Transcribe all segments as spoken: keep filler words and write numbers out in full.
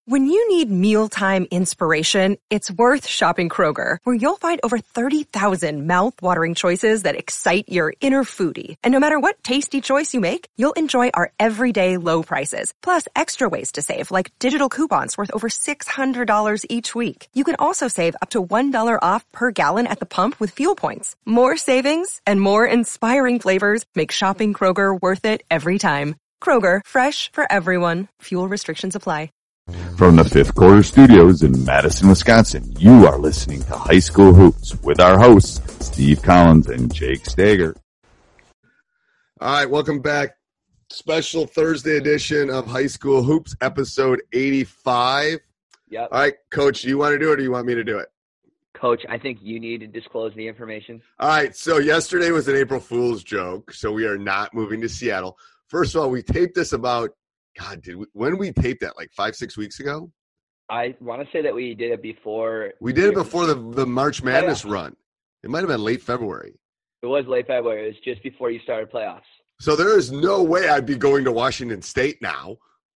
When you need mealtime inspiration, it's worth shopping Kroger, where you'll find over thirty thousand mouth-watering choices that excite your inner foodie. And no matter what tasty choice you make, you'll enjoy our everyday low prices, plus extra ways to save, like digital coupons worth over six hundred dollars each week. You can also save up to one dollar off per gallon at the pump with fuel points. More savings and more inspiring flavors make shopping Kroger worth it every time. Kroger, fresh for everyone. Fuel restrictions apply. From the Fifth Quarter Studios in Madison, Wisconsin, you are listening to High School Hoops with our hosts, Steve Collins and Jake Stager. All right, welcome back. Special Thursday edition of High School Hoops, episode eighty-five. Yep. All right, Coach, do you want to do it or do you want me to do it? Coach, I think you need to disclose the information. All right, so yesterday was an April Fool's joke, so we are not moving to Seattle. First of all, we taped this about God, did we, when we taped that, like five, six weeks ago? I want to say that we did it before. We did it before the, the March Madness run. It might have been late February. It was late February. It was just before you started playoffs. So there is no way I'd be going to Washington State now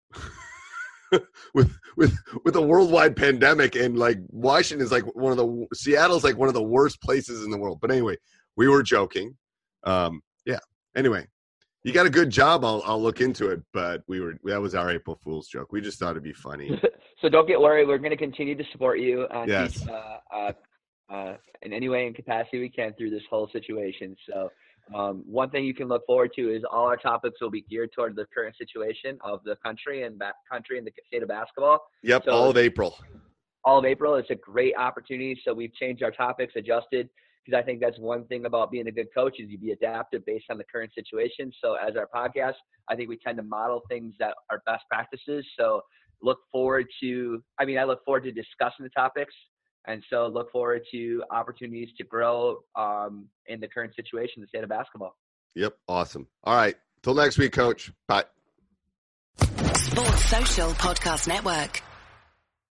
with with with a worldwide pandemic, and like Washington is like one of the Seattle's like one of the worst places in the world. But anyway, we were joking. Um, yeah. Anyway. You got a good job. I'll I'll look into it, but we were that was our April Fool's joke. We just thought it'd be funny. So don't get worried. We're going to continue to support you uh, yes. each, uh, uh, uh, in any way and capacity we can through this whole situation. So um, one thing you can look forward to is all our topics will be geared toward the current situation of the country and ba- country and the state of basketball. Yep, so all of April. All of April. It's a great opportunity. So we've changed our topics, adjusted. Because I think that's one thing about being a good coach is you be adaptive based on the current situation. So as our podcast, I think we tend to model things that are best practices. So look forward to, I mean, I look forward to discussing the topics. And so look forward to opportunities to grow um, in the current situation, the state of basketball. Yep. Awesome. All right. Till next week, Coach. Bye. Sports Social Podcast Network.